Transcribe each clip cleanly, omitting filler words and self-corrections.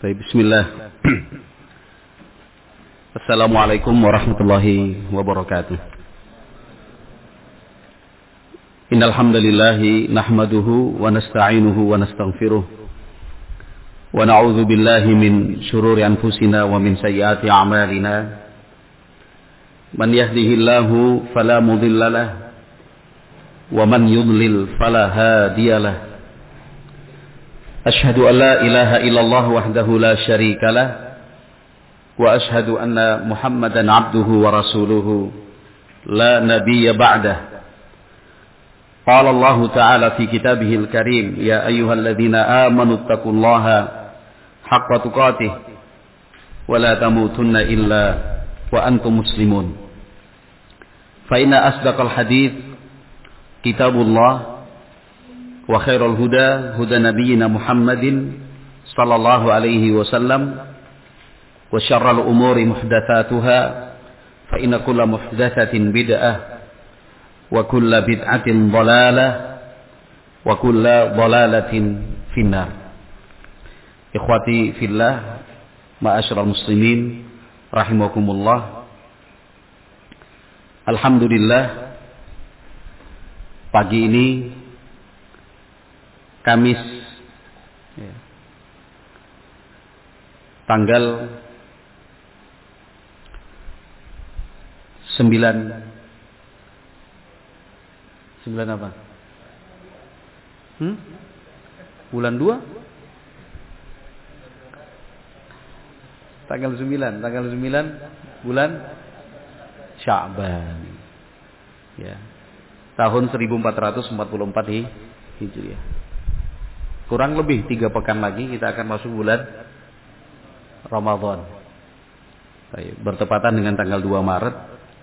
Baik, bismillah. Assalamualaikum warahmatullahi wabarakatuh. Innal hamdalillah nahmaduhu wa nasta'inuhu wa nastaghfiruh. Wa na'udzu billahi min shururi anfusina wa min sayyiati a'malina. Man yahdihillahu fala mudilla lahu wa man yudlil fala hadiya lahu. Ashhadu an la ilaha illallah wahdahu la syarika lah wa ashhadu anna Muhammadan abduhu wa rasuluhu la nabiyya ba'dah. Qala Allah ta'ala fi kitabihil karim, ya ayyuhalladzina amanu taqullaha haqqa tuqatih wa la tamutunna illa wa antum muslimun. Fa inna asdaqal hadits kitabullah wa khairul huda huda nabiyyina Muhammadin sallallahu alaihi wasallam wa syarrul umuri muhdatsatuha fa inna kulla muhdatsatin bid'ah wa kulla bid'atin dhalalah wa kulla dhalalatin finnar. Ikhwati fillah, ma'asyiral muslimin rahimakumullah. Alhamdulillah, pagi ini Kamis tanggal 9 apa? Bulan 2? Tanggal 9 bulan Sya'ban. Ya. Tahun 1444 Hijriah. Kurang lebih 3 pekan lagi kita akan masuk bulan Ramadan. Baik, bertepatan dengan tanggal 2 Maret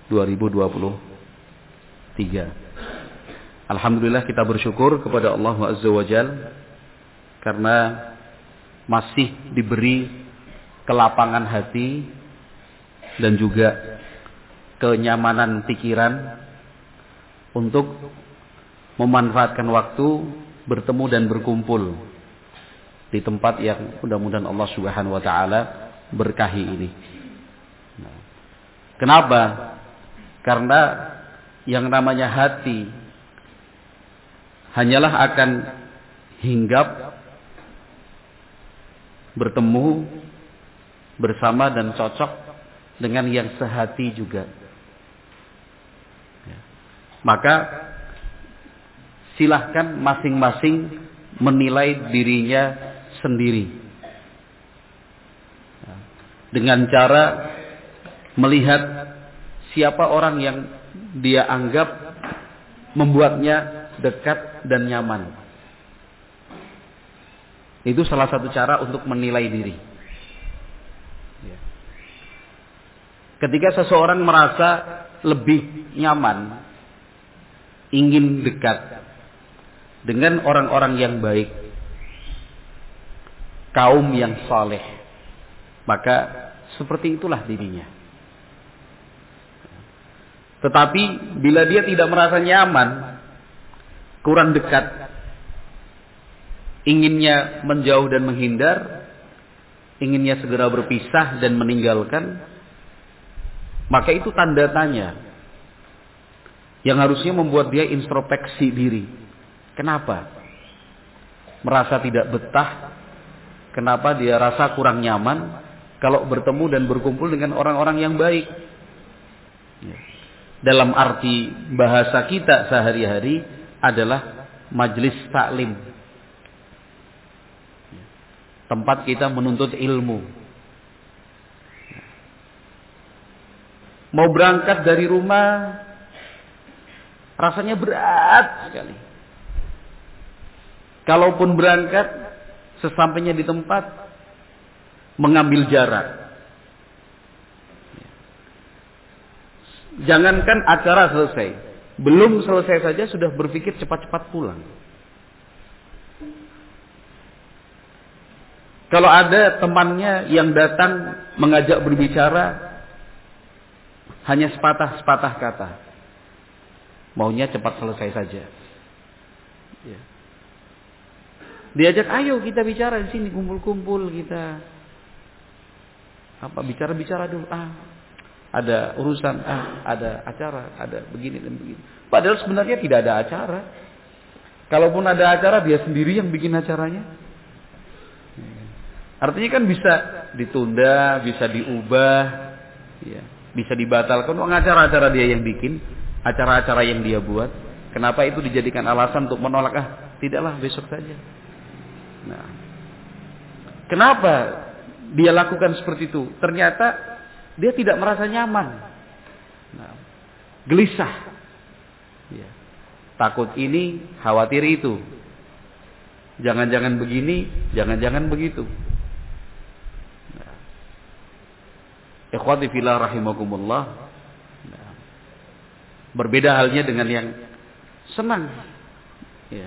2023. Alhamdulillah kita bersyukur kepada Allah Azza wa Jalla karena masih diberi kelapangan hati dan juga kenyamanan pikiran untuk memanfaatkan waktu bertemu dan berkumpul di tempat yang mudah-mudahan Allah Subhanahu wa taala berkahi ini. Kenapa? Karena yang namanya hati hanyalah akan hinggap, bertemu bersama dan cocok dengan yang sehati juga. Maka silahkan masing-masing menilai dirinya sendiri dengan cara melihat siapa orang yang dia anggap membuatnya dekat dan nyaman. Itu salah satu cara untuk menilai diri. Ketika seseorang merasa lebih nyaman, ingin dekat dengan orang-orang yang baik, kaum yang saleh, maka seperti itulah dirinya. Tetapi bila dia tidak merasa nyaman, kurang dekat, inginnya menjauh dan menghindar, inginnya segera berpisah dan meninggalkan, maka itu tanda tanya yang harusnya membuat dia introspeksi diri. Kenapa? Merasa tidak betah. Kenapa dia rasa kurang nyaman kalau bertemu dan berkumpul dengan orang-orang yang baik? Dalam arti bahasa kita sehari-hari adalah majelis taklim. Tempat kita menuntut ilmu. Mau berangkat dari rumah rasanya berat sekali. Kalaupun berangkat, sesampainya di tempat, mengambil jarak. Jangankan acara selesai, belum selesai saja sudah berpikir cepat-cepat pulang. Kalau ada temannya yang datang mengajak berbicara, hanya sepatah-sepatah kata, maunya cepat selesai saja. Diajak, ayo kita bicara di sini, kumpul-kumpul kita Apa bicara-bicara dulu. Ada urusan, ada acara, ada begini dan begini. Padahal sebenarnya tidak ada acara. Kalaupun ada acara, dia sendiri yang bikin acaranya. Artinya kan bisa ditunda, bisa diubah, ya, bisa dibatalkan. Acara-acara dia yang bikin, acara-acara yang dia buat. Kenapa itu dijadikan alasan untuk menolak? Tidaklah, besok saja. Nah, kenapa dia lakukan seperti itu? Ternyata dia tidak merasa nyaman. Nah, gelisah. Ya. Takut ini, khawatir itu. Jangan-jangan begini, jangan-jangan begitu. Nah. Ikhwati fillah rahimakumullah. Nah. Berbeda halnya dengan yang senang. Ya.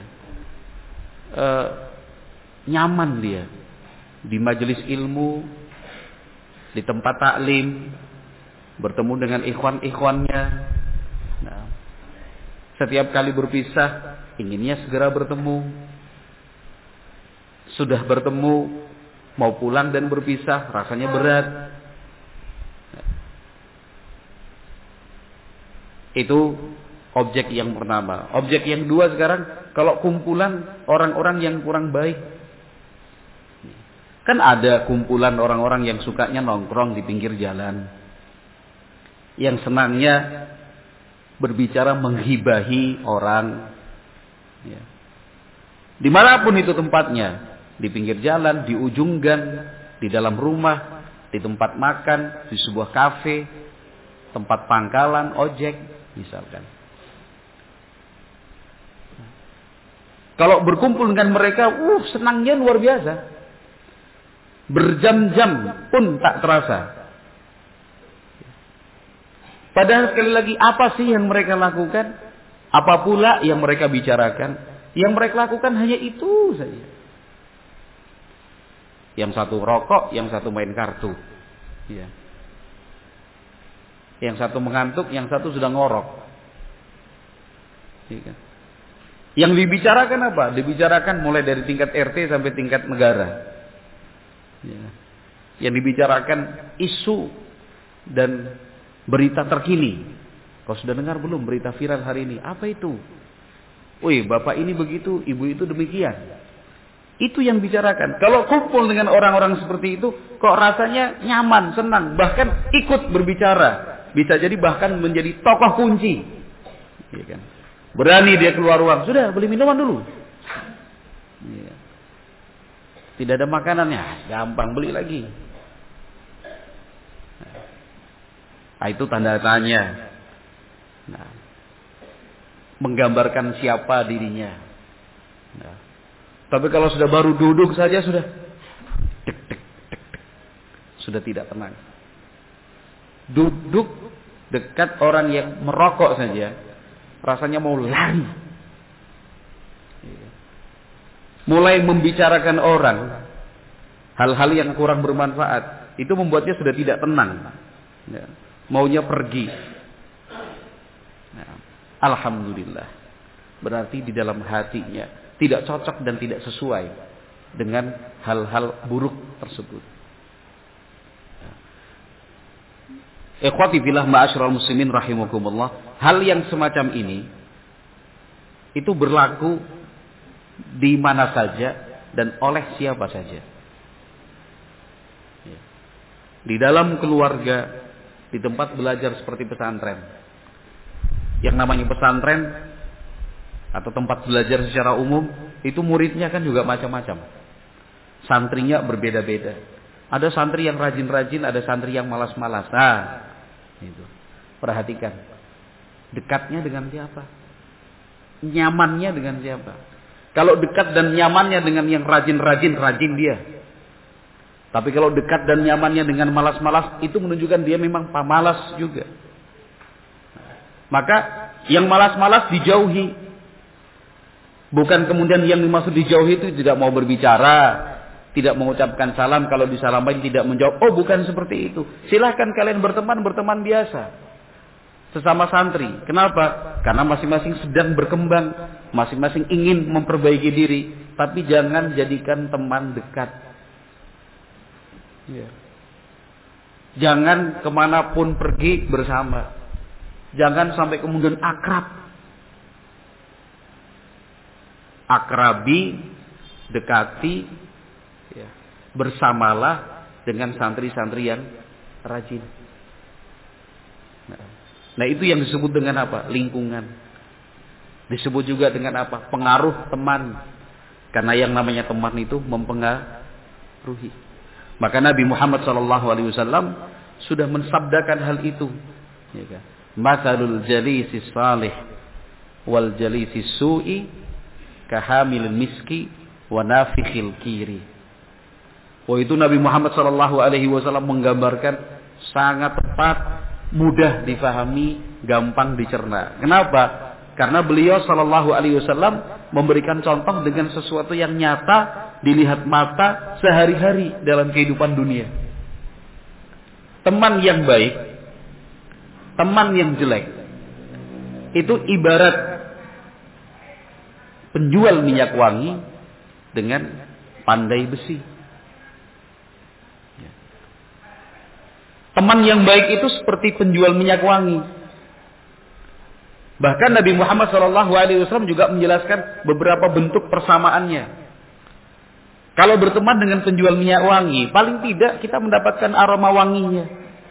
Nyaman dia di majelis ilmu, di tempat taklim, bertemu dengan ikhwan-ikhwannya. Nah, setiap kali berpisah, inginnya segera bertemu. Sudah bertemu, mau pulang dan berpisah, rasanya berat. Itu objek yang pertama. Objek yang kedua sekarang, kalau kumpulan orang-orang yang kurang baik. Kan ada kumpulan orang-orang yang sukanya nongkrong di pinggir jalan. Yang senangnya berbicara menghibahi orang. Ya. Dimanapun itu tempatnya. Di pinggir jalan, di ujung gang, di dalam rumah, di tempat makan, di sebuah kafe, tempat pangkalan, ojek, misalkan. Kalau berkumpul dengan mereka, senangnya luar biasa. Berjam-jam pun tak terasa. Padahal sekali lagi, apa sih yang mereka lakukan? Apa pula yang mereka bicarakan? Yang mereka lakukan hanya itu saja. Yang satu rokok, yang satu main kartu. Ya. Yang satu mengantuk, yang satu sudah ngorok. Ya. Yang dibicarakan apa? Dibicarakan mulai dari tingkat RT sampai tingkat negara. Ya. Yang dibicarakan isu dan berita terkini. Kau sudah dengar belum berita viral hari ini? Apa itu? Wih, bapak ini begitu, ibu itu demikian. Itu yang bicarakan. Kalau kumpul dengan orang-orang seperti itu, kok rasanya nyaman, senang, bahkan ikut berbicara. Bisa jadi bahkan menjadi tokoh kunci. Ya kan? Berani dia keluar ruang. Sudah, beli minuman dulu. Ya. Tidak ada makanannya, gampang beli lagi. Nah, itu tanda tanya. Nah, menggambarkan siapa dirinya. Nah, tapi kalau sudah baru duduk saja sudah dek, dek, dek, dek. Sudah tidak tenang. Duduk dekat orang yang merokok saja, rasanya mau lari. Mulai membicarakan orang hal-hal yang kurang bermanfaat, itu membuatnya sudah tidak tenang. Ya. Maunya pergi. Nah, alhamdulillah. Berarti di dalam hatinya tidak cocok dan tidak sesuai dengan hal-hal buruk tersebut. Ikhwati fillah ma'asyiral muslimin rahimakumullah, hal yang semacam ini itu berlaku di mana saja dan oleh siapa saja. Di dalam keluarga, di tempat belajar seperti pesantren. Yang namanya pesantren atau tempat belajar secara umum, itu muridnya kan juga macam-macam. Santrinya berbeda-beda. Ada santri yang rajin-rajin, ada santri yang malas-malas. Itu. Perhatikan. Dekatnya dengan siapa? Nyamannya dengan siapa? Kalau dekat dan nyamannya dengan yang rajin-rajin, rajin dia. Tapi kalau dekat dan nyamannya dengan malas-malas, itu menunjukkan dia memang pemalas juga. Maka yang malas-malas dijauhi. Bukan kemudian yang dimaksud dijauhi itu tidak mau berbicara, tidak mengucapkan salam, kalau disalamin tidak menjawab. Oh, bukan seperti itu. Silahkan kalian berteman biasa. Sesama santri. Kenapa? Karena masing-masing sedang berkembang, masing-masing ingin memperbaiki diri, tapi jangan jadikan teman dekat. Ya. Jangan kemanapun pergi bersama. Jangan sampai kemudian akrab. Akrabi, dekati, ya, bersamalah dengan santri-santri yang rajin. Nah, itu yang disebut dengan apa? Lingkungan. Disebut juga dengan apa? Pengaruh teman. Karena yang namanya teman itu mempengaruhi. Maka Nabi Muhammad SAW sudah mensabdakan hal itu. Ya kan? Matsalul jalisi salih wal jalisi su'i kahamil miski wa nafikhil kiri. Oh, itu Nabi Muhammad SAW menggambarkan sangat tepat, mudah difahami, gampang dicerna. Kenapa? Karena beliau SAW memberikan contoh dengan sesuatu yang nyata, dilihat mata sehari-hari dalam kehidupan dunia. Teman yang baik, teman yang jelek, itu ibarat penjual minyak wangi dengan pandai besi. Teman yang baik itu seperti penjual minyak wangi. Bahkan Nabi Muhammad SAW juga menjelaskan beberapa bentuk persamaannya. Kalau berteman dengan penjual minyak wangi, paling tidak kita mendapatkan aroma wanginya.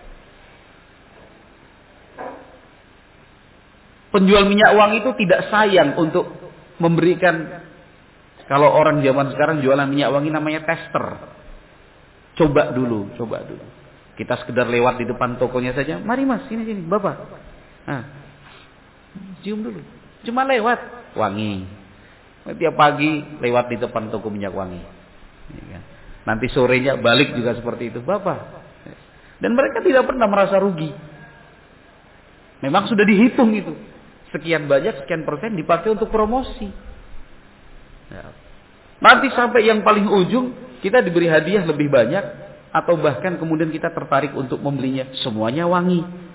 Penjual minyak wangi itu tidak sayang untuk memberikan, kalau orang zaman sekarang jualan minyak wangi namanya tester. Coba dulu. Kita sekedar lewat di depan tokonya saja. Mari mas, sini bapak. Nah, cium dulu. Cuma lewat, wangi. Tiap pagi lewat di depan toko minyak wangi. Nanti sorenya balik juga seperti itu, bapak. Dan mereka tidak pernah merasa rugi. Memang sudah dihitung itu. Sekian banyak, sekian persen dipakai untuk promosi. Nanti sampai yang paling ujung, kita diberi hadiah lebih banyak. Atau bahkan kemudian kita tertarik untuk membelinya. Semuanya wangi.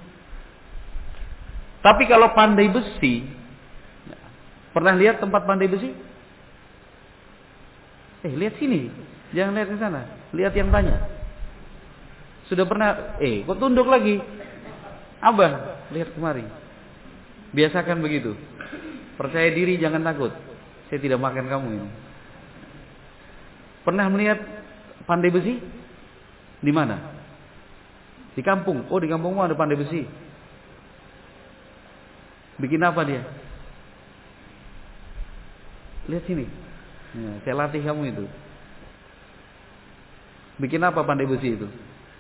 Tapi kalau pandai besi, pernah lihat tempat pandai besi? Lihat sini, jangan lihat ke sana, lihat yang tanya. Sudah pernah? Kok tunduk lagi? Abang, lihat kemari. Biasakan begitu. Percaya diri, jangan takut. Saya tidak makan kamu ini. Pernah melihat pandai besi? Di mana? Di kampung. Oh, di kampungmu ada pandai besi. Bikin apa dia? Lihat sini. Saya latih kamu itu. Bikin apa pandai besi itu?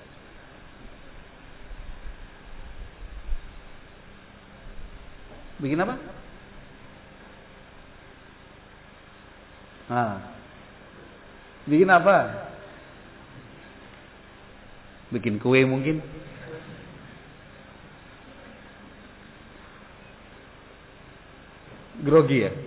Bikin apa? Bikin apa? Bikin kue mungkin? Grogi ya?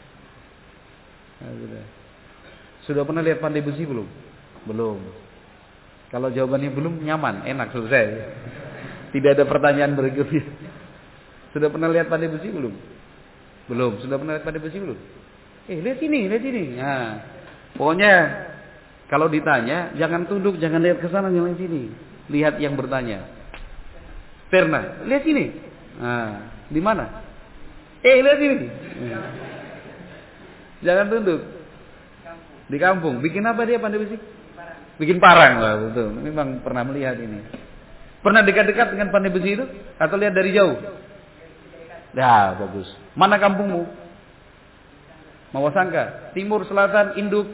Sudah pernah lihat pandai besi belum? Belum. Kalau jawabannya belum, nyaman, enak, selesai. Tidak ada pertanyaan berikutnya. Sudah pernah lihat pandai besi belum? Belum. Sudah pernah lihat pandai besi belum? Lihat sini. Nah, pokoknya kalau ditanya, jangan tunduk, jangan lihat ke sana, jangan sini. Lihat yang bertanya. Pernah, lihat sini. Nah, di mana? Lihat sini. Jangan tunduk. Di kampung. Bikin apa dia pandai besi? Bikin parang lah, betul. Memang pernah melihat ini. Pernah dekat-dekat dengan pandai besi itu? Atau lihat dari jauh? Ya, bagus. Mana kampungmu? Mawasangka, timur, selatan, induk.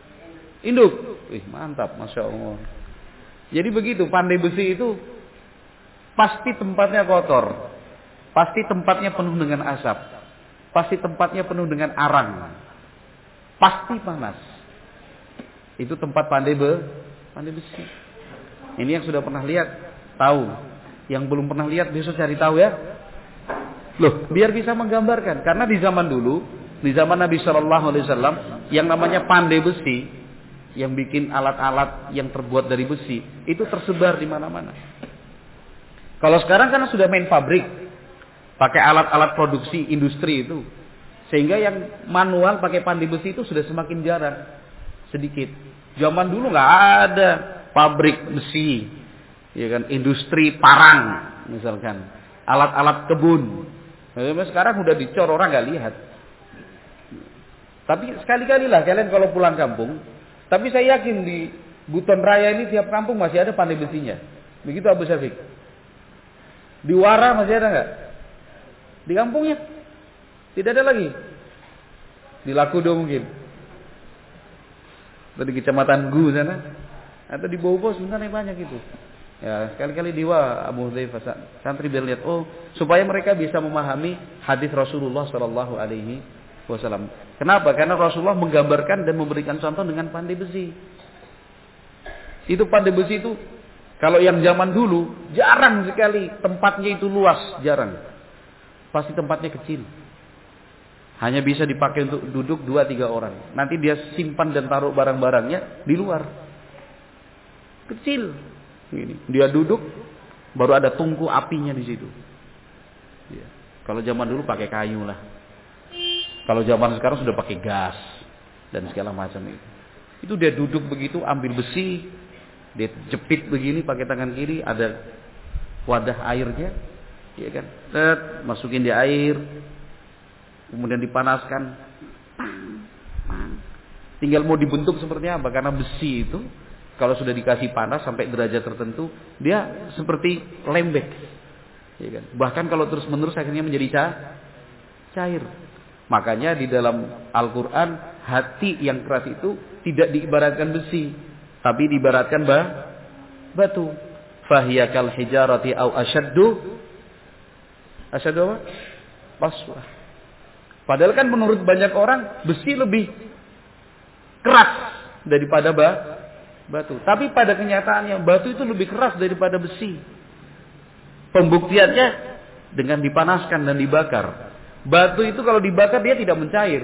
Mantap, masya Allah. Jadi begitu, pandai besi itu pasti tempatnya kotor, pasti tempatnya penuh dengan asap, pasti tempatnya penuh dengan arang, pasti panas. Itu tempat pandai besi. Ini yang sudah pernah lihat, tahu. Yang belum pernah lihat besok cari tahu ya. Loh, biar bisa menggambarkan. Karena di zaman dulu, di zaman Nabi SAW, yang namanya pandai besi, yang bikin alat-alat yang terbuat dari besi, itu tersebar di mana-mana. Kalau sekarang kan sudah main pabrik, pakai alat-alat produksi industri itu, sehingga yang manual pakai pandai besi itu sudah semakin jarang, sedikit. Zaman dulu nggak ada pabrik besi, ya kan, industri parang misalkan, alat-alat kebun. Nah, sekarang udah dicor, orang nggak lihat. Tapi sekali-kali lah kalian kalau pulang kampung. Tapi saya yakin di Buton Raya ini tiap kampung masih ada pandai besinya. Begitu Abu Syafiq. Di Wara masih ada nggak? Di kampungnya tidak ada lagi. Di Lakudo mungkin. Atau di Kecamatan Gu sana. Atau di Bobo sebenarnya banyak itu. Ya, sekali-kali diwa Abu Hudzaifah santri biar lihat, oh, supaya mereka bisa memahami hadis Rasulullah sallallahu alaihi wasallam. Kenapa? Karena Rasulullah menggambarkan dan memberikan contoh dengan pandai besi. Itu pandai besi itu kalau yang zaman dulu jarang sekali tempatnya itu luas, jarang. Pasti tempatnya kecil. Hanya bisa dipakai untuk duduk 2-3 orang. Nanti dia simpan dan taruh barang-barangnya di luar. Kecil. Gini. Dia duduk, baru ada tungku apinya di situ. Ya. Kalau zaman dulu pakai kayu lah. Kalau zaman sekarang sudah pakai gas dan segala macam itu. Itu dia duduk begitu, ambil besi, dia jepit begini pakai tangan kiri, ada wadah airnya, ya kan? Masukin di air, kemudian dipanaskan. Tinggal mau dibentuk seperti apa? Karena besi itu kalau sudah dikasih panas sampai derajat tertentu, dia seperti lembek. Ya kan? Bahkan kalau terus-menerus akhirnya menjadi cair. Makanya di dalam Al-Quran, hati yang keras itu tidak diibaratkan besi, tapi diibaratkan batu. Fahiya kal hijarati au asyaddu apa? Qaswah. Padahal kan menurut banyak orang besi lebih keras daripada batu. Tapi pada kenyataannya batu itu lebih keras daripada besi. Pembuktiannya dengan dipanaskan dan dibakar. Batu itu kalau dibakar dia tidak mencair.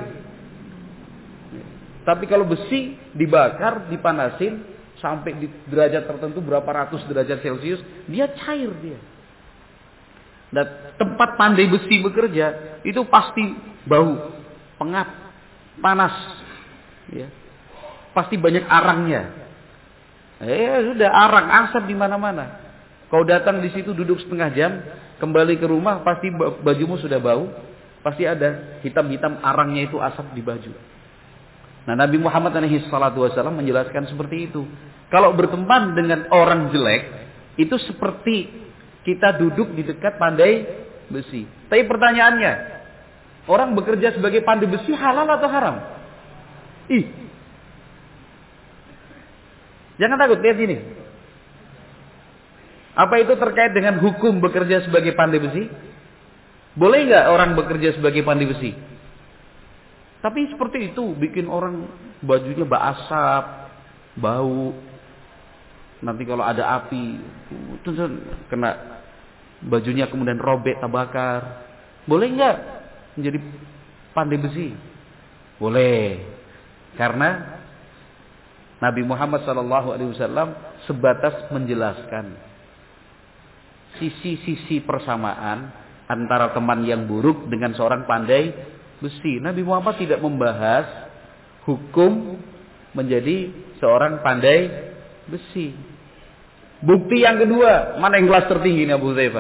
Tapi kalau besi dibakar, dipanasin sampai di derajat tertentu berapa ratus derajat Celcius, dia cair dia. Dan tempat pandai besi bekerja itu pasti bau, pengap, panas, ya. Pasti banyak arangnya. Sudah arang, asap di mana-mana. Kau datang di situ duduk setengah jam, kembali ke rumah pasti bajumu sudah bau. Pasti ada hitam-hitam arangnya itu asap di baju. Nah, Nabi Muhammad SAW menjelaskan seperti itu. Kalau berteman dengan orang jelek, itu seperti kita duduk di dekat pandai besi. Tapi pertanyaannya, orang bekerja sebagai pandai besi halal atau haram? Jangan takut, lihat sini. Apa itu terkait dengan hukum bekerja sebagai pandai besi? Boleh nggak orang bekerja sebagai pandai besi? Tapi seperti itu, bikin orang bajunya berasap, bau. Nanti kalau ada api, kena bajunya kemudian robek, terbakar. Boleh nggak menjadi pandai besi? Boleh, karena Nabi Muhammad SAW sebatas menjelaskan sisi-sisi persamaan antara teman yang buruk dengan seorang pandai besi. Nabi Muhammad tidak membahas hukum menjadi seorang pandai besi. Bukti yang kedua, mana yang kelas tertinggi ini Abu Hudzaifah?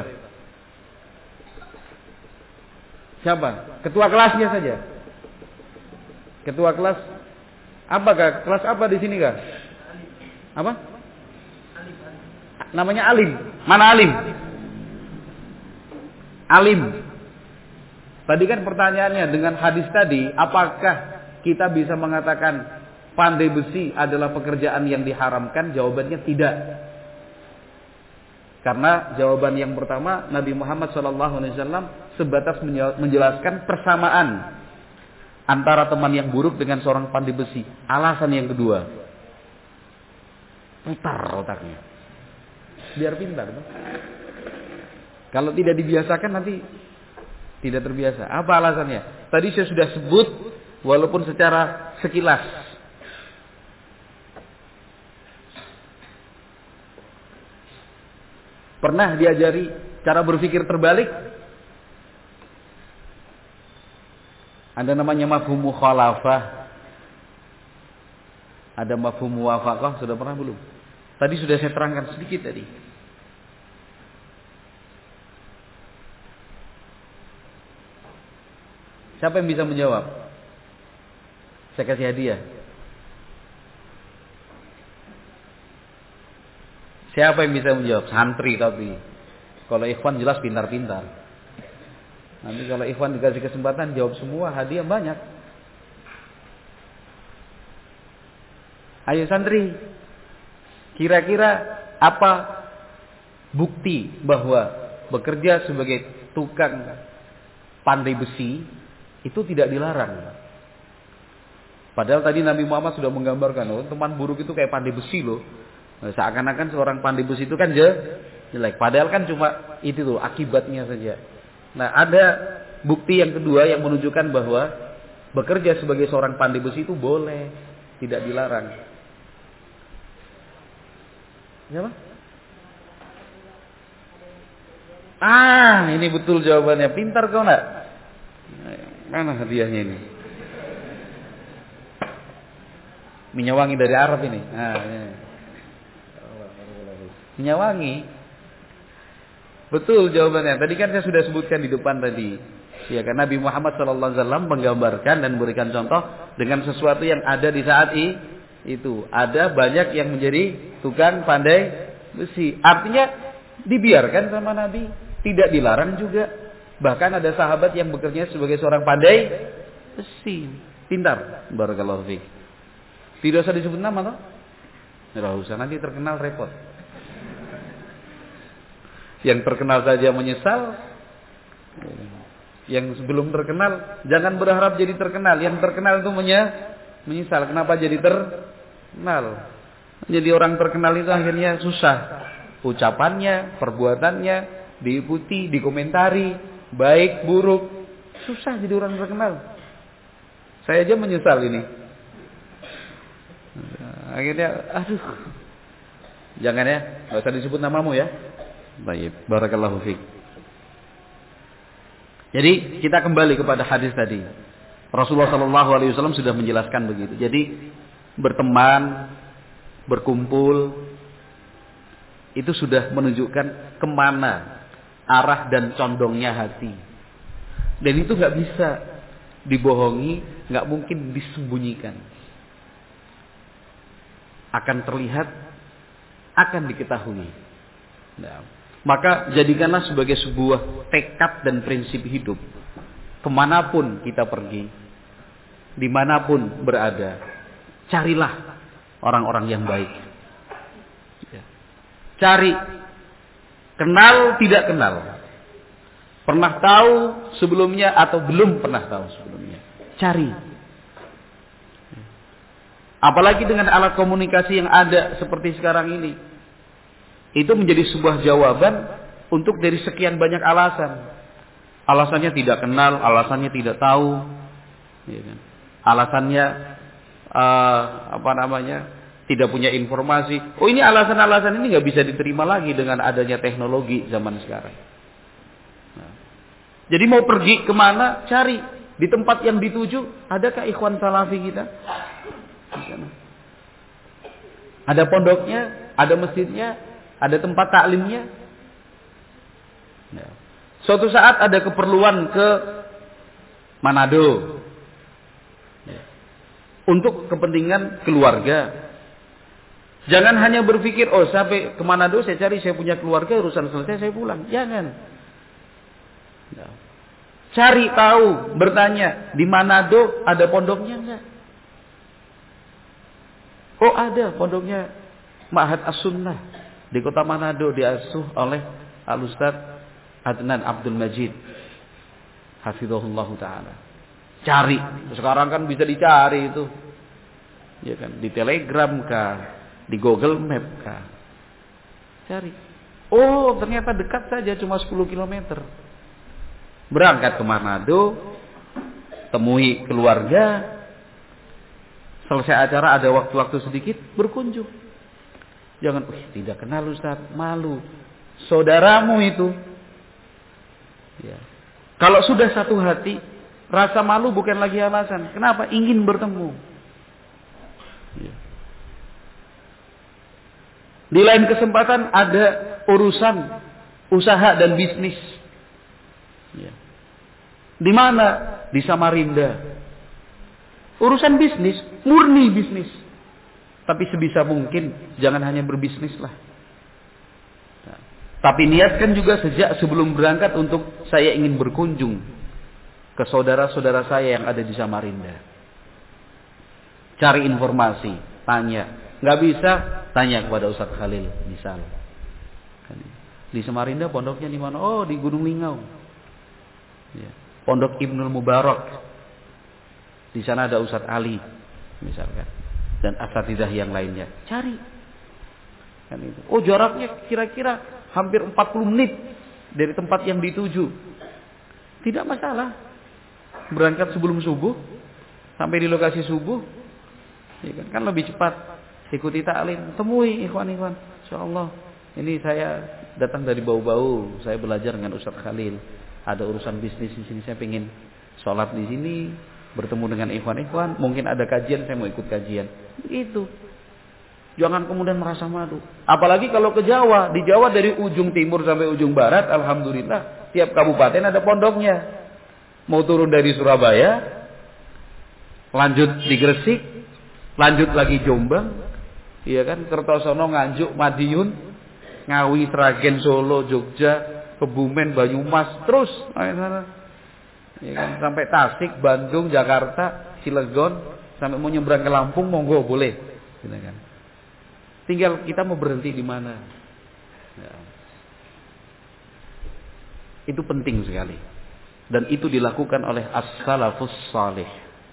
Siapa? Ketua kelasnya saja. Ketua kelas. Apakah kelas apa di sini kah? Apa? Namanya Alim. Mana Alim? Alim. Tadi kan pertanyaannya dengan hadis tadi, apakah kita bisa mengatakan pandai besi adalah pekerjaan yang diharamkan? Jawabannya tidak. Karena jawaban yang pertama, Nabi Muhammad SAW sebatas menjelaskan persamaan antara teman yang buruk dengan seorang pandai besi. Alasan yang kedua, putar otaknya, biar pintar. Kalau tidak dibiasakan nanti tidak terbiasa. Apa alasannya? Tadi saya sudah sebut walaupun secara sekilas. Pernah diajari cara berpikir terbalik? Ada namanya mafhum mukhalafah. Ada mafhum muwafaqah, sudah pernah belum? Tadi sudah saya terangkan sedikit tadi. Siapa yang bisa menjawab? Saya kasih hadiah. Siapa yang bisa menjawab? Santri tapi. Kalau ikhwan jelas pintar-pintar. Nanti kalau ikhwan dikasih kesempatan jawab semua, hadiah banyak. Ayo santri. Kira-kira apa bukti bahwa bekerja sebagai tukang pandai besi itu tidak dilarang? Padahal tadi Nabi Muhammad sudah menggambarkan, oh, teman buruk itu kayak pandai besi loh. Seakan-akan seorang pandai besi itu kan jelek. Padahal kan cuma itu tuh akibatnya saja. Nah, ada bukti yang kedua yang menunjukkan bahwa bekerja sebagai seorang pandai besi itu boleh, tidak dilarang. Siapa? Ini betul jawabannya. Pintar kau nak? Mana hadiahnya ini? Minyak wangi dari Arab ini. Ini. Minyak wangi. Betul jawabannya. Tadi kan saya sudah sebutkan di depan tadi. Ya, karena Nabi Muhammad SAW menggambarkan dan memberikan contoh dengan sesuatu yang ada di saat itu. Ada banyak yang menjadi tukang pandai besi. Artinya dibiarkan sama Nabi. Tidak dilarang juga. Bahkan ada sahabat yang bekerja sebagai seorang pandai besi. Pintar. Barakallahu fiik. Tidak usah disebut nama toh? Tidak usah, nanti terkenal repot. Yang terkenal saja menyesal. Yang belum terkenal jangan berharap jadi terkenal. Yang terkenal itu menyesal. Kenapa jadi terkenal? Jadi orang terkenal itu akhirnya susah. Ucapannya, perbuatannya diikuti, dikomentari, baik, buruk. Susah jadi orang terkenal. Saya aja menyesal ini. Akhirnya, aduh. Jangan ya, enggak usah disebut namamu ya. Baik, barakallahu fiik. Jadi kita kembali kepada hadis tadi. Rasulullah SAW sudah menjelaskan begitu. Jadi berteman, berkumpul, itu sudah menunjukkan kemana arah dan condongnya hati. Dan itu nggak bisa dibohongi, nggak mungkin disembunyikan. Akan terlihat, akan diketahui. Nah, maka jadikanlah sebagai sebuah tekad dan prinsip hidup. Kemanapun kita pergi, dimanapun berada, carilah orang-orang yang baik. Cari, kenal tidak kenal, pernah tahu sebelumnya atau belum pernah tahu sebelumnya. Cari. Apalagi dengan alat komunikasi yang ada seperti sekarang ini. Itu menjadi sebuah jawaban untuk dari sekian banyak alasan. Alasannya tidak kenal, alasannya tidak tahu, ya kan? Alasannya tidak punya informasi. Oh, ini alasan-alasan ini nggak bisa diterima lagi dengan adanya teknologi zaman sekarang. Nah, jadi mau pergi kemana, cari di tempat yang dituju. Adakah ikhwan salafi kita? Di sana. Ada pondoknya, ada masjidnya, ada tempat taklimnya. Nah, suatu saat ada keperluan ke Manado untuk kepentingan keluarga. Jangan hanya berpikir, oh sampai ke Manado saya cari, saya punya keluarga, urusan selesai saya pulang. Jangan. Nah, cari tahu, bertanya, di Manado ada pondoknya enggak? Oh ada pondoknya Ma'had As-Sunnah di kota Manado, diasuh oleh Al-Ustaz Adnan Abdul Majid hafizahullah ta'ala. Cari, sekarang kan bisa dicari itu, ya kan, di Telegram kah, di Google Map kah. Cari, oh ternyata dekat saja, cuma 10 km. Berangkat ke Manado, temui keluarga. Selesai acara ada waktu-waktu sedikit, berkunjung. Jangan, tidak kenal Ustaz, malu. Saudaramu itu. Ya. Kalau sudah satu hati, rasa malu bukan lagi alasan. Kenapa? Ingin bertemu. Ya. Di lain kesempatan ada urusan usaha dan bisnis. Ya. Di mana di Samarinda. Urusan bisnis, murni bisnis. Tapi sebisa mungkin jangan hanya berbisnis lah. Nah, tapi niatkan juga sejak sebelum berangkat untuk saya ingin berkunjung ke saudara-saudara saya yang ada di Samarinda. Cari informasi, tanya. Nggak bisa, tanya kepada Ustadz Khalil misal. Di Samarinda pondoknya di mana? Oh, di Gunung Lingau. Ya. Pondok Ibnul Mubarak. Di sana ada Ustadz Ali misalkan. Dan asatidzah yang lainnya. Cari. Kan itu. Oh, jaraknya kira-kira hampir 40 menit dari tempat yang dituju. Tidak masalah. Berangkat sebelum subuh, sampai di lokasi subuh, ya kan lebih cepat. Ikuti ta'lim, temui ikhwan-ikhwan. Insyaallah, ini saya datang dari Bau-Bau, saya belajar dengan Ustadz Khalil. Ada urusan bisnis di sini, saya pengen sholat di sini, bertemu dengan ikhwan-ikhwan. Mungkin ada kajian, saya mau ikut kajian. Begitu. Jangan kemudian merasa malu. Apalagi kalau ke Jawa. Di Jawa dari ujung timur sampai ujung barat, alhamdulillah, tiap kabupaten ada pondoknya. Mau turun dari Surabaya, lanjut di Gresik, lanjut lagi Jombang, iya kan, Kertosono, Nganjuk, Madiun, Ngawi, Sragen, Solo, Jogja, Kebumen, Banyumas, terus, iya kan, sampai Tasik, Bandung, Jakarta, Cilegon, sampai mau nyebrang ke Lampung, monggo boleh, gitu kan. Tinggal kita mau berhenti di mana. Ya. Itu penting sekali. Dan itu dilakukan oleh as-salafus salih.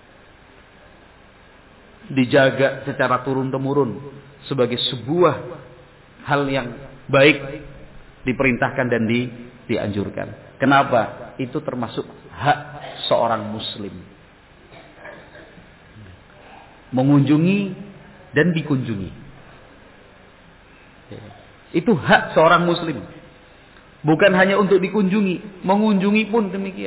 Dijaga secara turun-temurun sebagai sebuah hal yang baik, diperintahkan dan dianjurkan. Kenapa? Itu termasuk hak seorang muslim. Mengunjungi dan dikunjungi. Itu hak seorang muslim. Bukan hanya untuk dikunjungi, mengunjungi pun demikian.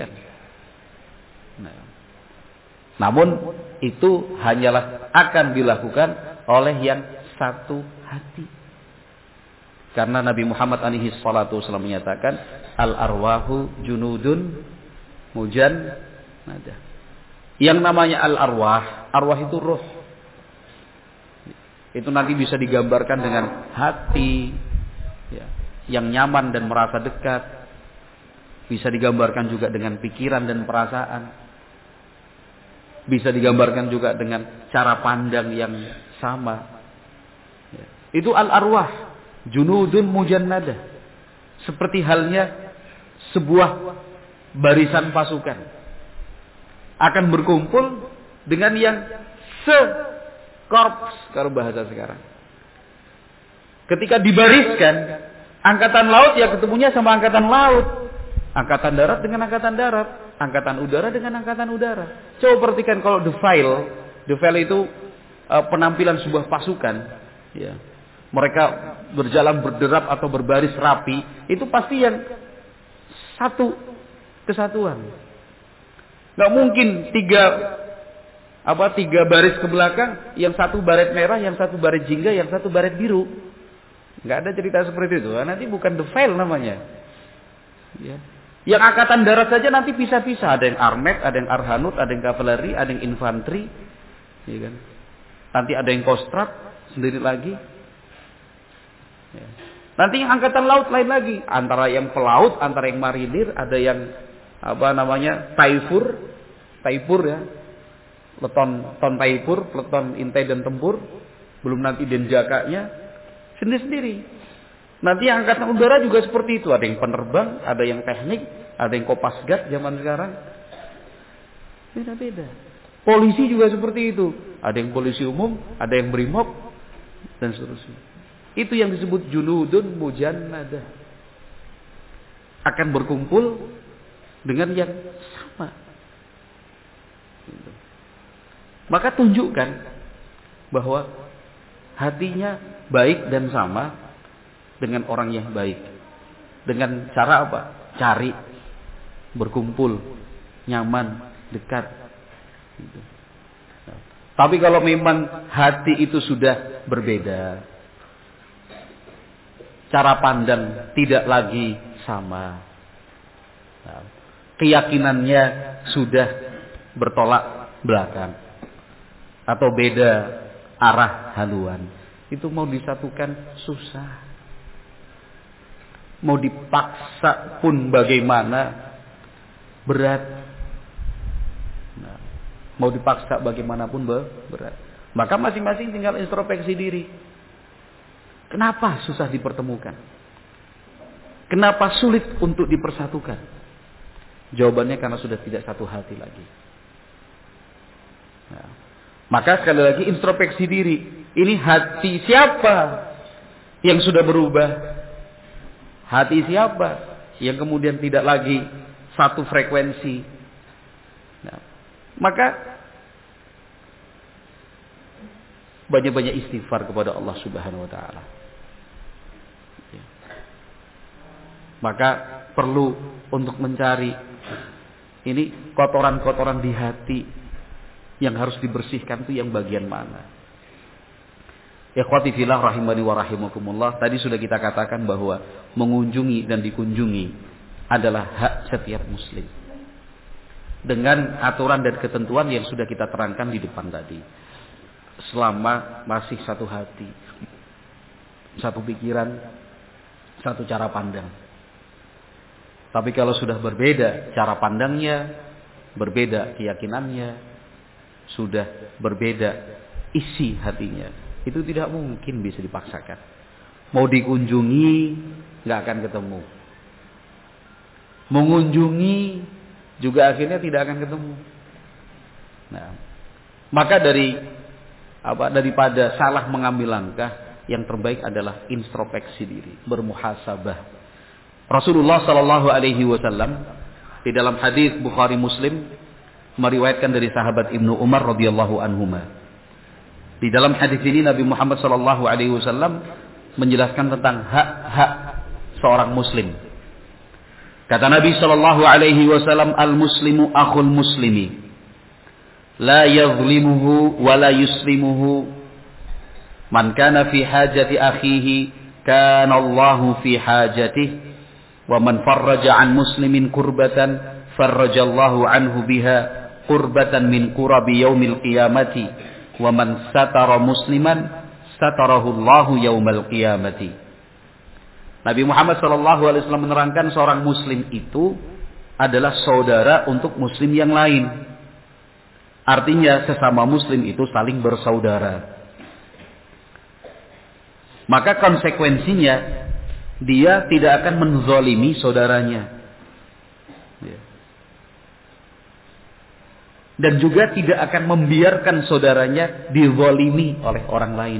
Namun itu hanyalah akan dilakukan oleh yang satu hati. Karena Nabi Muhammad alaihi salatu wasallam menyatakan, al-arwahu junudun mujannada. Yang namanya al-arwah, arwah itu ruh. Itu nanti bisa digambarkan dengan hati, ya, yang nyaman dan merasa dekat. Bisa digambarkan juga dengan pikiran dan perasaan. Bisa digambarkan juga dengan cara pandang yang sama. Ya. Itu al-arwah, junudun mujannada. Seperti halnya sebuah barisan pasukan akan berkumpul dengan yang sekorps, kalau bahasa sekarang. Ketika dibariskan, angkatan laut ya ketemunya sama angkatan laut. Angkatan darat dengan angkatan darat. Angkatan udara dengan angkatan udara. Coba perhatikan kalau defile itu penampilan sebuah pasukan. Ya. Mereka berjalan berderap atau berbaris rapi. Itu pasti yang satu kesatuan. Gak mungkin tiga baris ke belakang. Yang satu baret merah, yang satu baret jingga, yang satu baret biru. Nggak ada cerita seperti itu. Nanti bukan defile namanya. Ya. Yang angkatan darat saja nanti pisah-pisah. Ada yang armet, ada yang arhanut, ada yang kavaleri, ada yang infanteri. Ya kan? Nanti ada yang kostrat sendiri lagi. Ya. Nanti yang angkatan laut lain lagi. Antara yang pelaut, antara yang marinir, ada yang taipur ya. Peleton taipur, peleton intai dan tempur. Belum nanti denjakanya. Sendiri-sendiri. Nanti yang angkatan udara juga seperti itu. Ada yang penerbang, ada yang teknik, ada yang kopasgat zaman sekarang. Beda-beda. Polisi juga seperti itu. Ada yang polisi umum, ada yang brimob, dan seterusnya. Itu yang disebut junudun mujannada. Akan berkumpul dengan yang sama. Maka tunjukkan bahwa hatinya baik dan sama dengan orang yang baik. Dengan cara apa? Cari, berkumpul, nyaman, dekat. Gitu. Nah, tapi kalau memang hati itu sudah berbeda, cara pandang tidak lagi sama, nah, keyakinannya sudah bertolak belakang atau beda arah haluan. Itu mau disatukan susah. Mau dipaksa pun bagaimana berat. Nah, mau dipaksa bagaimanapun berat. Maka masing-masing tinggal introspeksi diri. Kenapa susah dipertemukan? Kenapa sulit untuk dipersatukan? Jawabannya karena sudah tidak satu hati lagi. Nah, maka sekali lagi introspeksi diri. Ini hati siapa yang sudah berubah? Hati siapa yang kemudian tidak lagi satu frekuensi? Nah, maka banyak-banyak istighfar kepada Allah Subhanahu wa taala. Ya. Maka perlu untuk mencari ini kotoran-kotoran di hati yang harus dibersihkan itu yang bagian mana? Ikhwati fillah rahimani wa rahimakumullah. Tadi sudah kita katakan bahwa mengunjungi dan dikunjungi adalah hak setiap muslim. Dengan aturan dan ketentuan yang sudah kita terangkan di depan tadi. Selama masih satu hati, satu pikiran, satu cara pandang. Tapi kalau sudah berbeda cara pandangnya, berbeda keyakinannya, sudah berbeda isi hatinya, itu tidak mungkin bisa dipaksakan. Mau dikunjungi nggak akan ketemu. Mengunjungi juga akhirnya tidak akan ketemu. Nah, maka daripada salah mengambil langkah, yang terbaik adalah introspeksi diri, bermuhasabah. Rasulullah Shallallahu Alaihi Wasallam di dalam hadis Bukhari Muslim meriwayatkan dari sahabat Ibnu Umar radhiyallahu anhuma. Di dalam hadis ini Nabi Muhammad sallallahu alaihi wasallam menjelaskan tentang hak-hak seorang muslim. Kata Nabi sallallahu alaihi wasallam, "Al-muslimu akhul muslimi, la yadhlimuhu wa la yuslimuhu. Man kana fi hajati akhihi, kana Allahu fi hajatihi. Wa man farraja an muslimin kurbatan, farrajallahu anhu biha kurbatan min kurabi yaumil qiyamati. Wa man satara musliman satarahu Allahu yaumal qiyamati." Nabi Muhammad SAW menerangkan seorang muslim itu adalah saudara untuk muslim yang lain. Artinya sesama muslim itu saling bersaudara. Maka konsekuensinya dia tidak akan menzalimi saudaranya. Dan juga tidak akan membiarkan saudaranya dizalimi oleh orang lain.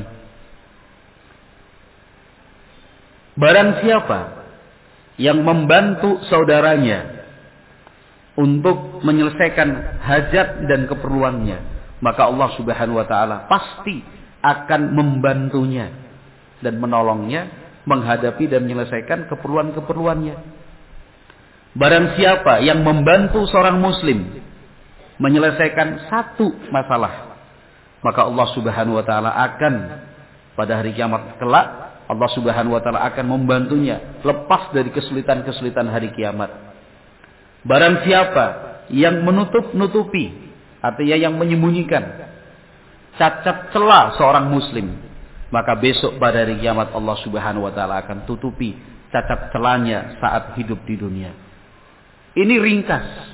Barang siapa yang membantu saudaranya untuk menyelesaikan hajat dan keperluannya, maka Allah Subhanahu wa taala pasti akan membantunya dan menolongnya menghadapi dan menyelesaikan keperluan-keperluannya. Barang siapa yang membantu seorang muslim menyelesaikan satu masalah, maka Allah Subhanahu wa taala akan pada hari kiamat kelak, Allah Subhanahu wa taala akan membantunya lepas dari kesulitan-kesulitan hari kiamat. Barang siapa yang menutup-nutupi, artinya yang menyembunyikan cacat celah seorang muslim, maka besok pada hari kiamat Allah Subhanahu wa taala akan tutupi cacat celahnya saat hidup di dunia. Ini ringkas.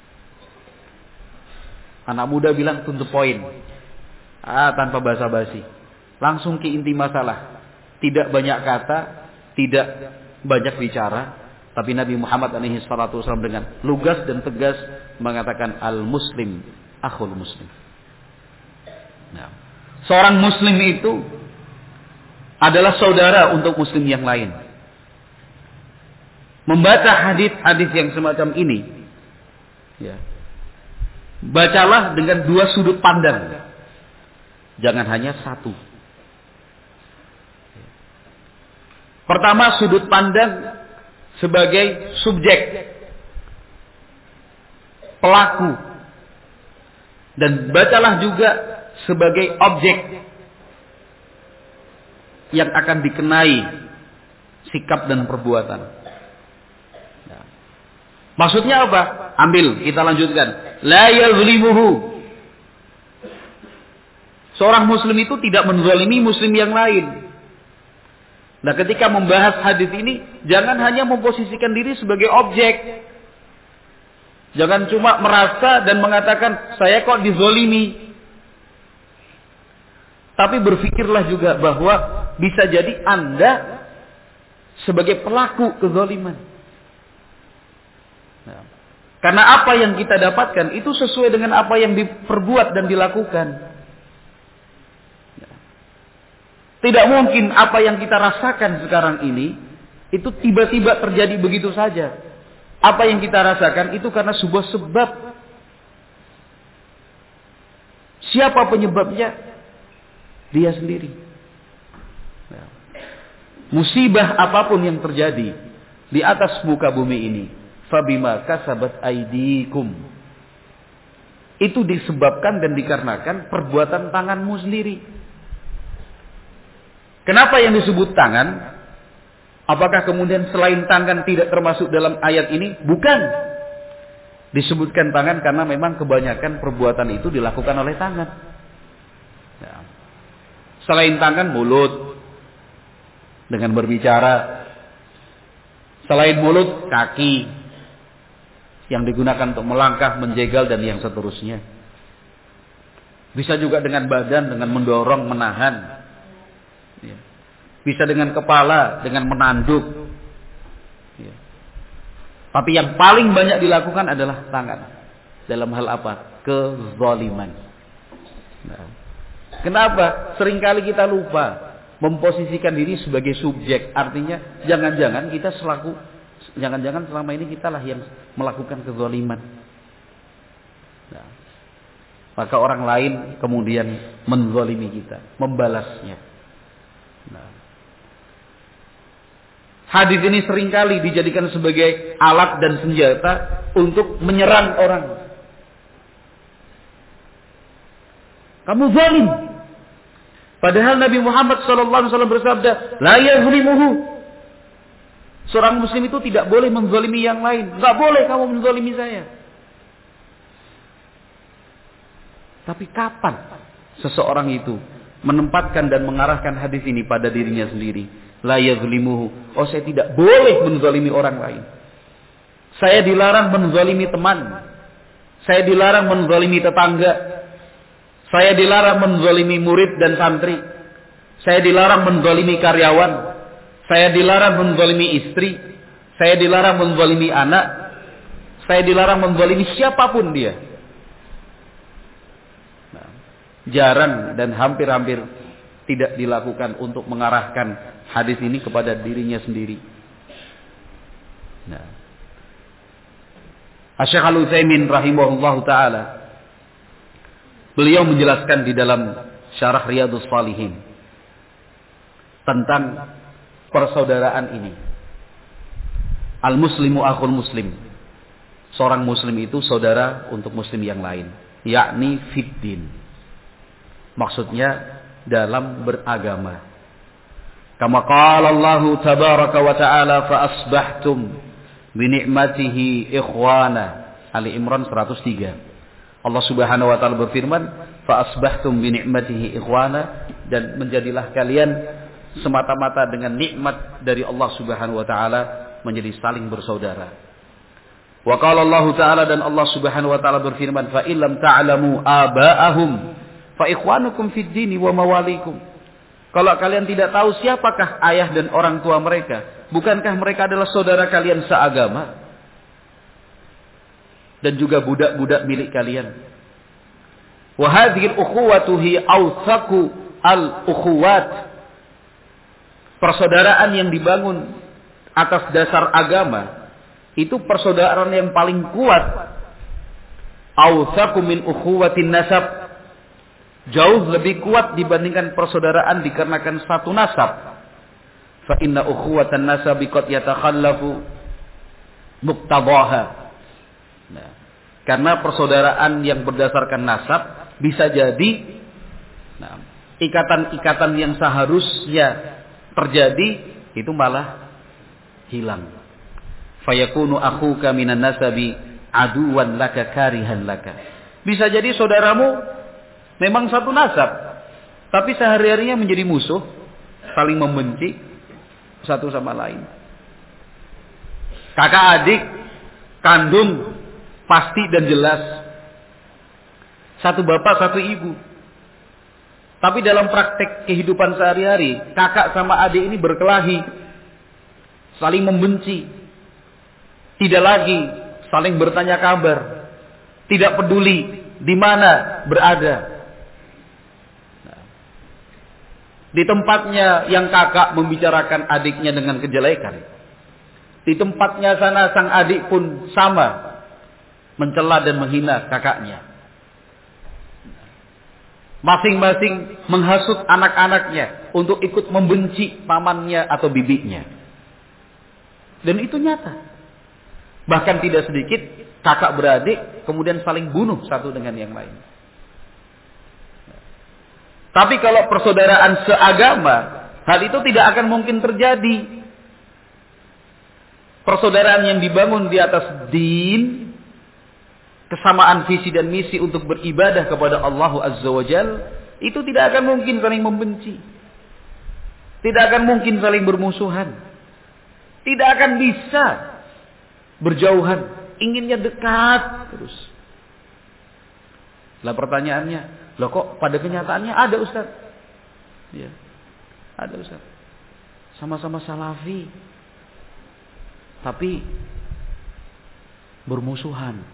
Anak muda bilang to the point. Tanpa basa-basi. Langsung ke inti masalah. Tidak banyak kata, tidak banyak bicara, tapi Nabi Muhammad SAW dengan lugas dan tegas mengatakan al-muslim akhul muslim. Nah, seorang muslim itu adalah saudara untuk muslim yang lain. Membaca hadis-hadis yang semacam ini, ya, bacalah dengan dua sudut pandang. Jangan hanya satu. Pertama, sudut pandang sebagai subjek, pelaku. Dan bacalah juga sebagai objek yang akan dikenai sikap dan perbuatan. Maksudnya apa? Ambil, kita lanjutkan. La yazlimuhu. Seorang muslim itu tidak menzalimi muslim yang lain. Nah, ketika membahas hadis ini, jangan hanya memposisikan diri sebagai objek. Jangan cuma merasa dan mengatakan, saya kok dizalimi. Tapi berpikirlah juga bahwa bisa jadi Anda sebagai pelaku kezaliman. Nah, karena apa yang kita dapatkan itu sesuai dengan apa yang diperbuat dan dilakukan. Tidak mungkin apa yang kita rasakan sekarang ini itu tiba-tiba terjadi begitu saja. Apa yang kita rasakan itu karena sebuah sebab. Siapa penyebabnya? Dia sendiri. Musibah apapun yang terjadi di atas muka bumi ini, fabima kasabat aidikum. Itu disebabkan dan dikarenakan perbuatan tanganmu sendiri. Kenapa yang disebut tangan? Apakah kemudian selain tangan tidak termasuk dalam ayat ini? Bukan. Disebutkan tangan karena memang kebanyakan perbuatan itu dilakukan oleh tangan. Ya. Selain tangan, mulut dengan berbicara. Selain mulut, kaki yang digunakan untuk melangkah, menjegal dan yang seterusnya. Bisa juga dengan badan, dengan mendorong, menahan. Ya. Bisa dengan kepala, dengan menanduk. Ya. Tapi yang paling banyak dilakukan adalah tangan. Dalam hal apa? Kezaliman. Nah. Kenapa? Seringkali kita lupa memposisikan diri sebagai subjek. Artinya jangan-jangan selama ini kitalah yang melakukan kezaliman. Nah. Maka orang lain kemudian menzalimi kita, membalasnya. Nah. Hadis ini seringkali dijadikan sebagai alat dan senjata untuk menyerang orang. Kamu zalim. Padahal Nabi Muhammad SAW bersabda, la yazlimuhu. Seorang muslim itu tidak boleh menzalimi yang lain. Enggak boleh kamu menzalimi saya. Tapi kapan seseorang itu menempatkan dan mengarahkan hadis ini pada dirinya sendiri? La yazlimuhu. Oh, saya tidak boleh menzalimi orang lain. Saya dilarang menzalimi teman. Saya dilarang menzalimi tetangga. Saya dilarang menzalimi murid dan santri. Saya dilarang menzalimi karyawan. Saya dilarang menzalimi istri. Saya dilarang menzalimi anak. Saya dilarang menzalimi siapapun dia. Nah, jarang dan hampir-hampir tidak dilakukan untuk mengarahkan hadis ini kepada dirinya sendiri. Nah, Asy-Syaikh Al-Utsaimin rahimahullahu taala, beliau menjelaskan di dalam Syarah Riyadhus Shalihin tentang persaudaraan ini. Al-muslimu akhul muslim. Seorang muslim itu saudara untuk muslim yang lain, yakni fiddin. Maksudnya dalam beragama. Kama qala Allah tabaraka wa ta'ala fa asbahtum bi ni'matihi ikhwana. Ali Imran 103. Allah Subhanahu wa taala berfirman, fa asbahtum bi ni'matihi ikhwana, dan menjadilah kalian semata-mata dengan nikmat dari Allah Subhanahu wa taala menjadi saling bersaudara. Wa qala Allah taala, dan Allah Subhanahu wa taala berfirman, fa illam ta'lamu aba'ahum fa ikhwanukum fid dini wa mawalikum. Kalau kalian tidak tahu siapakah ayah dan orang tua mereka, bukankah mereka adalah saudara kalian seagama dan juga budak-budak milik kalian. Wa hadhihi al-ukhuwatu hi awthaqu al-ukhuwat. Persaudaraan yang dibangun atas dasar agama itu persaudaraan yang paling kuat. Awthaqu min ukhuwatin nasab. Jauh lebih kuat dibandingkan persaudaraan dikarenakan satu nasab. Fa inna ukhuwatan nasabi qad yatakhallafu muqtadaha. Nah, karena persaudaraan yang berdasarkan nasab bisa jadi ikatan-ikatan yang seharusnya terjadi itu malah hilang. Fayakunu akhuka minan nasabi aduwan laka karihan laka. Bisa jadi saudaramu memang satu nasab, tapi sehari-harinya menjadi musuh, saling membenci satu sama lain. Kakak adik kandung pasti dan jelas satu bapak satu ibu. Tapi dalam praktek kehidupan sehari-hari, kakak sama adik ini berkelahi, saling membenci, tidak lagi saling bertanya kabar, tidak peduli di mana berada. Di tempatnya yang kakak membicarakan adiknya dengan kejelekan, di tempatnya sana sang adik pun sama, mencela dan menghina kakaknya. Masing-masing menghasut anak-anaknya untuk ikut membenci pamannya atau bibinya. Dan itu nyata. Bahkan tidak sedikit kakak beradik kemudian saling bunuh satu dengan yang lain. Tapi kalau persaudaraan seagama, hal itu tidak akan mungkin terjadi. Persaudaraan yang dibangun di atas din, kesamaan visi dan misi untuk beribadah kepada Allah Azza wa Jal, itu tidak akan mungkin saling membenci. Tidak akan mungkin saling bermusuhan. Tidak akan bisa berjauhan. Inginnya dekat terus. Lah pertanyaannya, loh kok pada kenyataannya ada Ustaz? Ya, ada Ustaz. Sama-sama salafi. Tapi bermusuhan.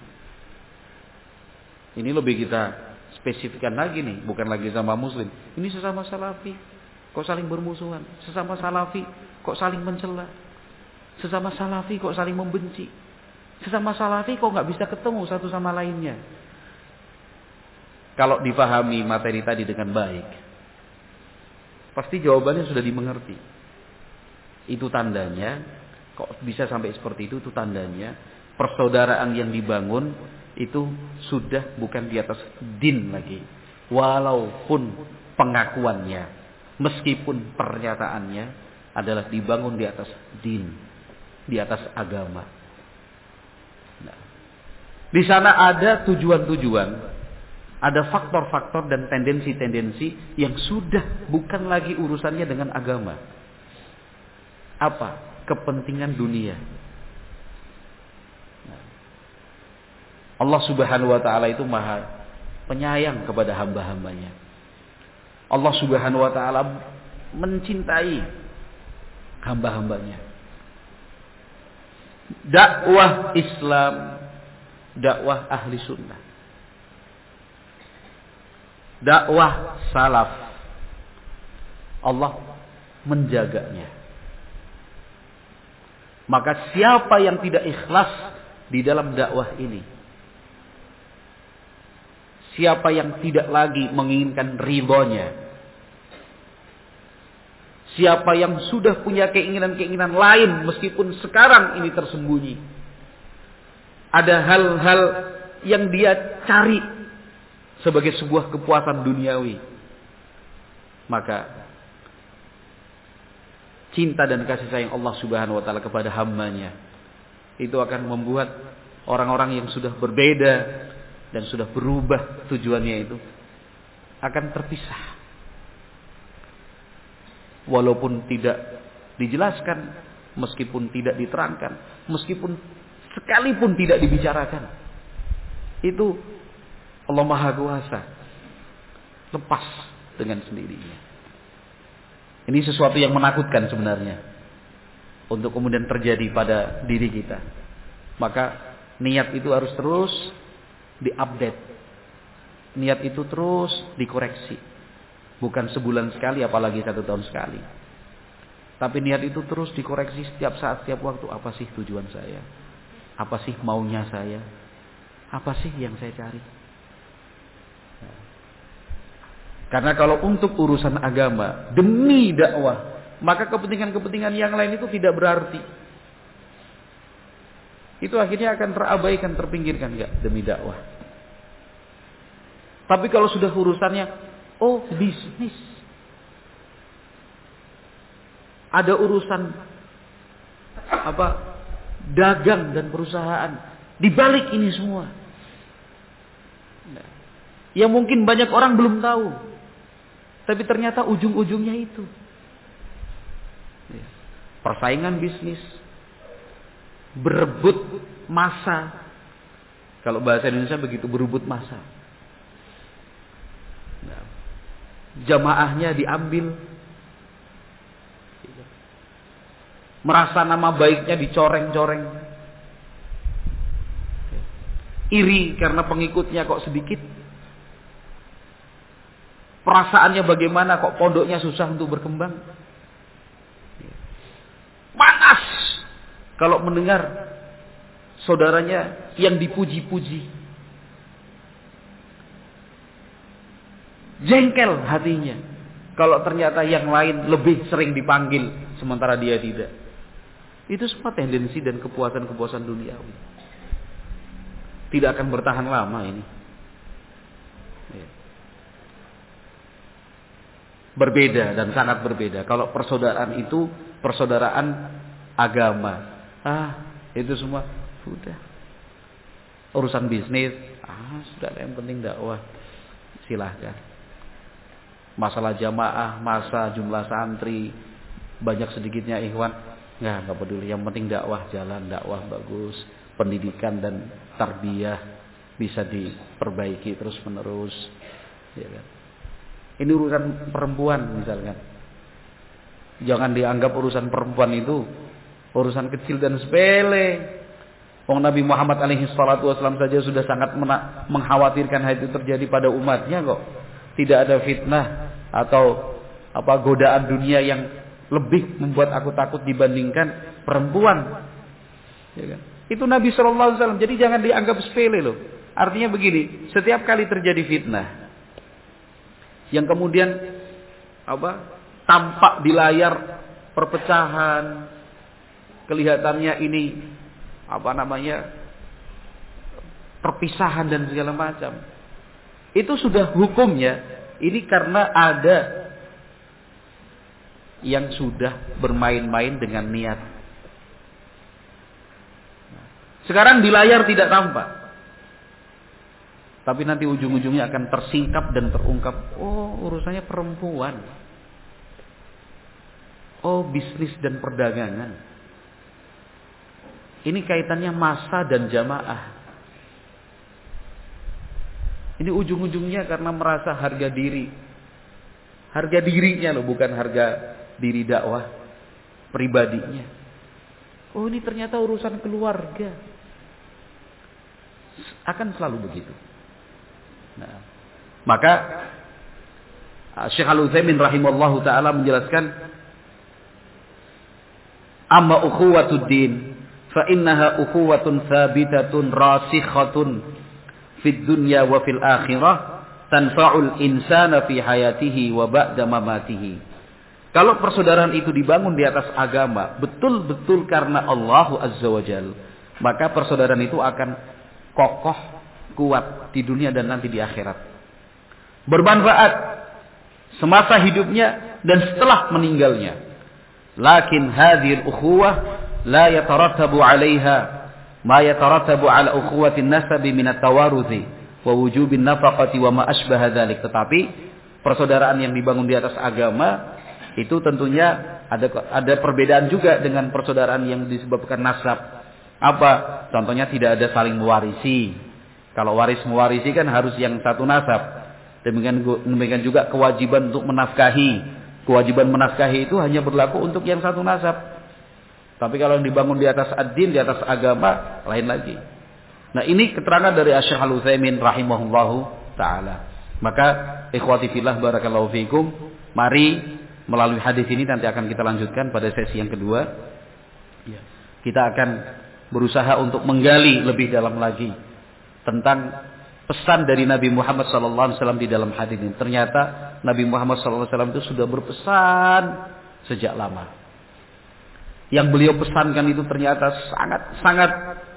Ini lebih kita spesifikkan lagi nih, bukan lagi sama muslim. Ini sesama salafi, kok saling bermusuhan. Sesama salafi, kok saling mencela. Sesama salafi, kok saling membenci. Sesama salafi, kok nggak bisa ketemu satu sama lainnya. Kalau dipahami materi tadi dengan baik, pasti jawabannya sudah dimengerti. Itu tandanya, kok bisa sampai seperti itu tandanya persaudaraan yang dibangun itu sudah bukan di atas din lagi. Walaupun pengakuannya, meskipun pernyataannya adalah dibangun di atas din, di atas agama. Nah, di sana ada tujuan-tujuan, ada faktor-faktor dan tendensi-tendensi yang sudah bukan lagi urusannya dengan agama. Apa? Kepentingan dunia. Allah Subhanahu wa ta'ala itu maha penyayang kepada hamba-hambanya. Allah Subhanahu wa ta'ala mencintai hamba-hambanya. Dakwah Islam, dakwah ahli sunnah, dakwah salaf, Allah menjaganya. Maka siapa yang tidak ikhlas di dalam dakwah ini, siapa yang tidak lagi menginginkan ridhonya, siapa yang sudah punya keinginan-keinginan lain meskipun sekarang ini tersembunyi, ada hal-hal yang dia cari sebagai sebuah kepuasan duniawi, maka cinta dan kasih sayang Allah Subhanahu wa ta'ala kepada hambanya itu akan membuat orang-orang yang sudah berbeda dan sudah berubah tujuannya itu akan terpisah. Walaupun tidak dijelaskan, meskipun tidak diterangkan, meskipun sekalipun tidak dibicarakan, itu Allah Maha Kuasa lepas dengan sendirinya. Ini sesuatu yang menakutkan sebenarnya untuk kemudian terjadi pada diri kita. Maka niat itu harus terus diupdate. Niat itu terus dikoreksi. Bukan sebulan sekali, apalagi 1 tahun sekali. Tapi niat itu terus dikoreksi setiap saat, setiap waktu. Apa sih tujuan saya? Apa sih maunya saya? Apa sih yang saya cari? Karena kalau untuk urusan agama, demi dakwah, maka kepentingan-kepentingan yang lain itu tidak berarti. Itu akhirnya akan terabaikan, terpinggirkan, enggak, demi dakwah. Tapi kalau sudah urusannya, bisnis, ada urusan dagang dan perusahaan, Di balik ini semua. Yang mungkin banyak orang belum tahu. Tapi ternyata ujung-ujungnya itu. Persaingan bisnis. Berebut masa. Kalau bahasa Indonesia begitu, berebut masa. Jamaahnya diambil. Merasa nama baiknya dicoreng-coreng. Iri karena pengikutnya kok sedikit. Perasaannya bagaimana kok pondoknya susah untuk berkembang. Panas kalau mendengar saudaranya yang dipuji-puji. Jengkel hatinya kalau ternyata yang lain lebih sering dipanggil sementara dia tidak. Itu semua tendensi dan kepuasan-kepuasan duniawi. Tidak akan bertahan lama ini. Berbeda dan sangat berbeda. Kalau persaudaraan itu persaudaraan agama. Itu semua sudah. Urusan bisnis, sudah, yang penting dakwah. Silahkan. Masalah jamaah, masa jumlah santri, banyak sedikitnya ikhwan, nggak peduli. Yang penting dakwah jalan, dakwah bagus, pendidikan dan tarbiyah bisa diperbaiki terus menerus. Ya kan? Ini urusan perempuan misalkan. Jangan dianggap urusan perempuan itu urusan kecil dan sepele. Wong Nabi Muhammad alaihi salatu wasallam saja sudah sangat mengkhawatirkan hal itu terjadi pada umatnya kok. Tidak ada fitnah atau godaan dunia yang lebih membuat aku takut dibandingkan perempuan. Ya kan? Itu Nabi sallallahu alaihi wasallam. Jadi jangan dianggap sepele loh. Artinya begini, setiap kali terjadi fitnah yang kemudian tampak di layar perpecahan, kelihatannya ini perpisahan dan segala macam. Itu sudah hukumnya. Ini karena ada yang sudah bermain-main dengan niat. Sekarang di layar tidak tampak. Tapi nanti ujung-ujungnya akan tersingkap dan terungkap. Urusannya perempuan. Bisnis dan perdagangan. Ini kaitannya masa dan jamaah. Ini ujung-ujungnya karena merasa harga diri. Harga dirinya loh, bukan harga diri dakwah pribadinya. Ini ternyata urusan keluarga. Akan selalu begitu. Nah, maka Syekh Al-Utsaimin rahimallahu taala menjelaskan, amma ukhuwatud din fa innaha ukhuwatun thabitatun rasikhatun fid dunya wa fil akhirah tanfa'ul insana fi hayatihi wa ba'da mamatihi. Kalau persaudaraan itu dibangun di atas agama, betul-betul karena Allah Azza wa Jalla, maka persaudaraan itu akan kokoh, kuat di dunia dan nanti di akhirat. Bermanfaat semasa hidupnya dan setelah meninggalnya. Lakin hadhil ukhuwah la yatarattabu 'alaiha ma yatarattabu 'ala ukhuwati an-nasabi min at-tawaruthi wa wujubin nafaqati wa ma asbaha dzalik. Tetapi persaudaraan yang dibangun di atas agama itu tentunya ada perbedaan juga dengan persaudaraan yang disebabkan nasab. Apa? Contohnya tidak ada saling mewarisi. Kalau waris mewarisi kan harus yang satu nasab. Demikian juga kewajiban untuk menafkahi. Kewajiban menafkahi itu hanya berlaku untuk yang satu nasab. Tapi kalau yang dibangun di atas ad-din, di atas agama, lain lagi. Nah, ini keterangan dari Syekh Al-Utsaimin rahimahullahu taala. Maka ikhwati fillah barakallahu fikum, mari melalui hadis ini nanti akan kita lanjutkan pada sesi yang kedua. Kita akan berusaha untuk menggali lebih dalam lagi tentang pesan dari Nabi Muhammad SAW di dalam hadis ini. Ternyata Nabi Muhammad SAW itu sudah berpesan sejak lama. Yang beliau pesankan itu ternyata sangat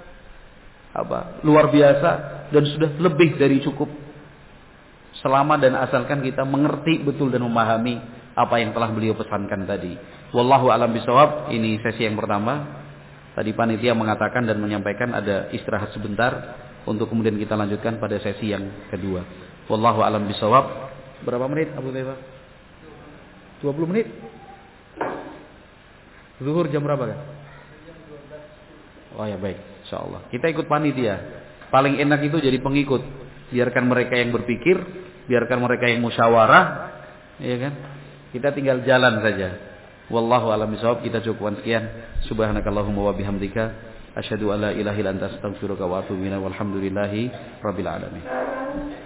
luar biasa dan sudah lebih dari cukup. Selama dan asalkan kita mengerti betul dan memahami apa yang telah beliau pesankan tadi. Wallahu a'lam bishawab. Ini sesi yang pertama. Tadi panitia mengatakan dan menyampaikan ada istirahat sebentar untuk kemudian kita lanjutkan pada sesi yang kedua. Wallahu a'lam bishawab. Berapa menit Abu Taifah? 20 menit? Zuhur jam berapa kan? Oh ya baik, insyaallah. Kita ikut panitia. Paling enak itu jadi pengikut. Biarkan mereka yang berpikir, biarkan mereka yang musyawarah, ya kan? Kita tinggal jalan saja. Wallahu a'lam bishawab. Kita cukupkan sekian. Subhanakallahumma wa bihamdika asyhadu an la ilaha illa anta astaghfiruka wa atubu ilaik. Walhamdulillahi rabbil alamin.